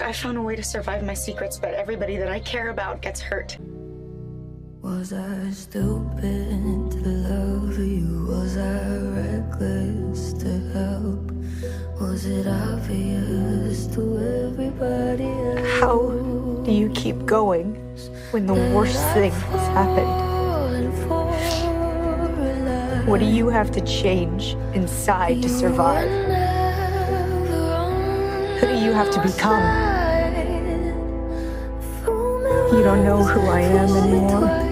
I found a way to survive my secrets, but everybody that I care about gets hurt. Was I stupid to love you? Was I reckless to help? Was it obvious to everybody else? How do you keep going when the worst thing has happened? What do you have to change inside to survive? Who do you have to become? You don't know who I am anymore.